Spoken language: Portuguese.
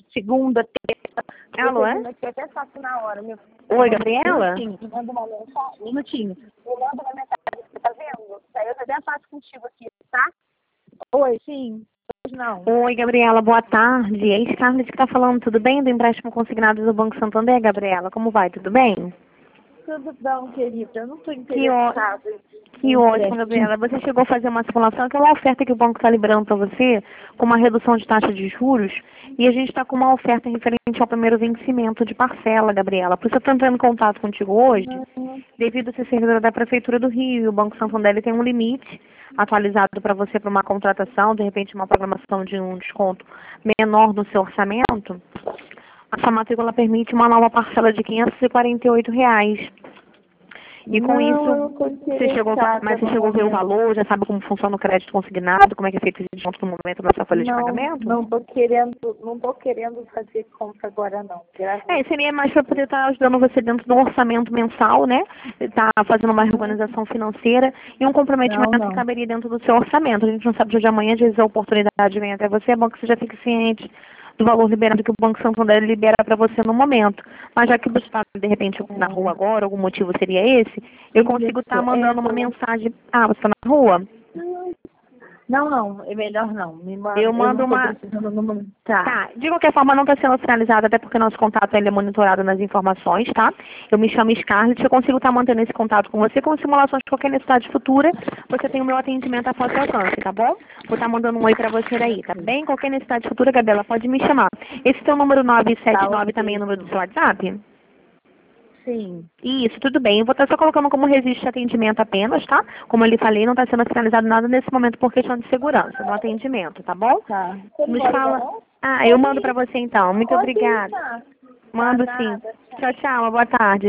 segunda, terça. Alô, é? Aqui até faço na hora. Oi, Gabriela? Me manda uma mensagem. Minutinho. Me manda uma mensagem, você tá vendo? Aí eu até faço contigo aqui, tá? Oi, sim. Hoje não. Oi, Gabriela, boa tarde. É Scarlett que tá falando, tudo bem? Do empréstimo consignado do Banco Santander, Gabriela. Como vai? Tudo bem? Tudo bom, querida. Eu não tô Que ótimo. interessada. Que ótimo, Gabriela. Você chegou a fazer uma simulação, aquela oferta que o banco está liberando para você, com uma redução de taxa de juros, e a gente está com uma oferta referente ao primeiro vencimento de parcela, Gabriela. Por isso eu estou entrando em contato contigo hoje, devido a ser servidora da Prefeitura do Rio, e o Banco Santander ele tem um limite atualizado para você para uma contratação, de repente uma programação de um desconto menor no seu orçamento. A sua matrícula permite uma nova parcela de R$ 548. E com isso, mas você chegou a ver o valor, já sabe como funciona o crédito consignado, como é que é feito o desconto no momento da sua folha de pagamento? Não tô querendo fazer compra agora não. Seria mais para poder estar ajudando você dentro do orçamento mensal, né? Tá fazendo uma reorganização financeira e um comprometimento que caberia dentro do seu orçamento. A gente não sabe o dia de amanhã, às vezes a oportunidade vem até você, é bom que você já fique ciente do valor liberado que o Banco Santander libera para você no momento. Mas já que você está, de repente, na rua agora, algum motivo seria esse, eu consigo estar mandando uma mensagem. Ah, você está na rua? Não, é melhor não. Me manda, eu mando uma. Tá. De qualquer forma, não está sendo finalizado, até porque nosso contato ainda é monitorado nas informações, tá? Eu me chamo Scarlett, eu consigo estar mantendo esse contato com você com simulações de qualquer necessidade futura. Você tem o meu atendimento a foto e alcance, tá bom? Vou estar mandando um oi pra você aí, tá bem? Qualquer necessidade futura, Gabriela, pode me chamar. Esse teu número 979 também é o número do seu WhatsApp? Sim. Isso, tudo bem. Eu vou estar só colocando como registro de atendimento apenas, tá? Como eu lhe falei, não está sendo finalizado nada nesse momento por questão de segurança no atendimento, tá bom? Tá. Nos fala. Eu mando pra você então. Muito obrigada. Mando sim. Tchau, tchau. Uma boa tarde.